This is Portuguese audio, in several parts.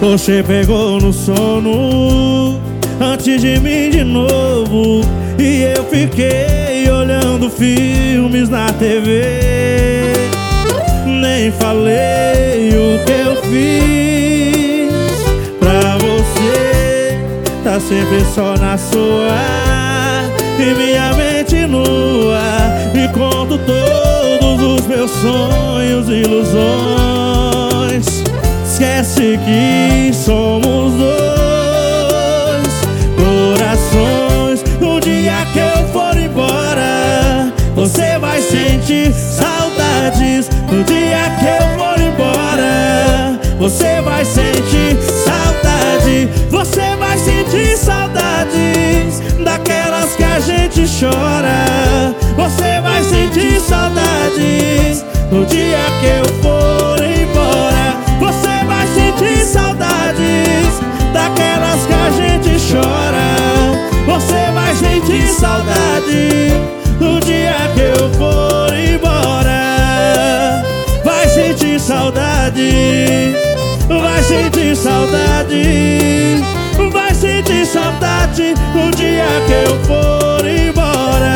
Você pegou no sono antes de mim de novo, e eu fiquei olhando filmes na TV. Nem falei o que eu fiz pra você. Tá sempre só na sua e minha mente nua. E conto todos os meus sonhos e ilusões. Esquece que somos dois corações. No dia que eu for embora, você vai sentir saudades. No dia que eu for embora, você vai sentir saudade. Você vai sentir saudades daquelas que a gente chora. Você vai sentir saudades no dia que eu for embora. Você vai sentir saudades daquelas que a gente chora. Você vai sentir saudade no dia que eu for embora. Vai sentir saudade, vai sentir saudade, vai sentir saudade no dia que eu for embora.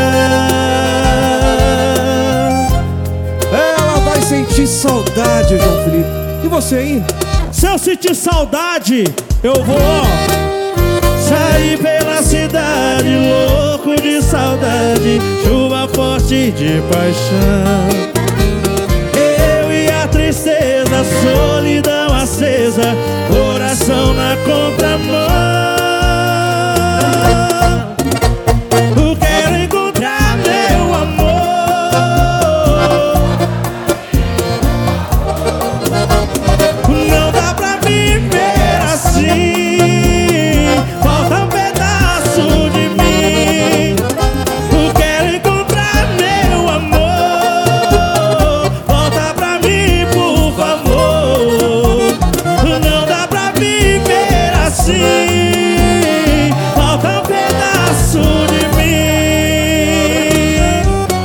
Ela vai sentir saudade, João Felipe. E você aí? Se eu sentir saudade, eu vou sair pela cidade, louco de saudade, chuva forte de paixão. Eu e a tristeza, solidão acesa, coração na contramão. Eu quero encontrar meu amor. Não dá pra viver assim, falta um pedaço de mim. Eu quero encontrar meu amor. Volta pra mim, por favor. Não dá pra viver assim, falta um pedaço de mim.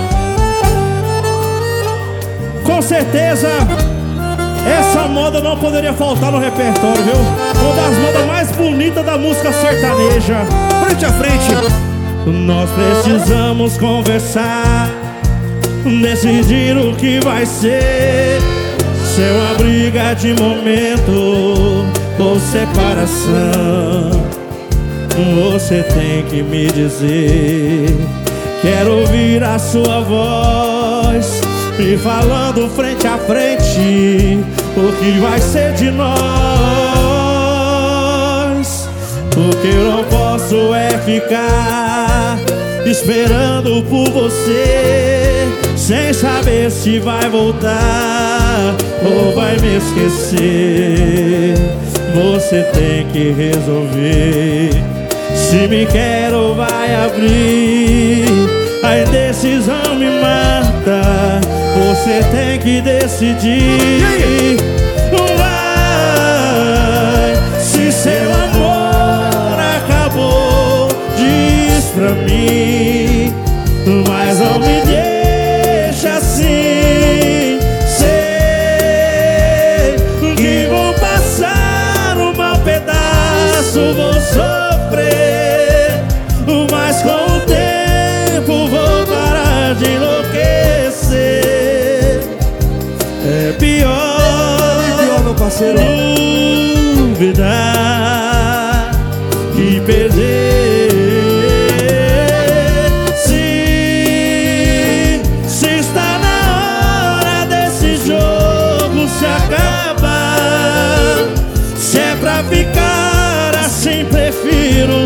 Com certeza essa moda não poderia faltar no repertório, viu? Uma das modas mais bonitas da música sertaneja. Frente a frente. Nós precisamos conversar, decidir o que vai ser. Se é uma briga de momento ou separação, você tem que me dizer. Quero ouvir a sua voz me falando frente a frente o que vai ser de nós. O que eu não posso é ficar esperando por você, sem saber se vai voltar ou vai me esquecer. Você tem que resolver se me quer ou vai abrir. A indecisão me mata, você tem que decidir. Vai, se seu amor acabou, diz pra mim, mas não me deixa assim. Sei que vou passar um mau pedaço, vou sofrer, mas com o tempo vou parar de enlouquecer. É pior, meu parceiro, duvidar que perder. Se está na hora desse jogo se acabar, se é pra ficar assim, prefiro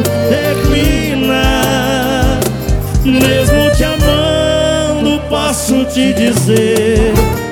terminar. Mesmo te amando, posso te dizer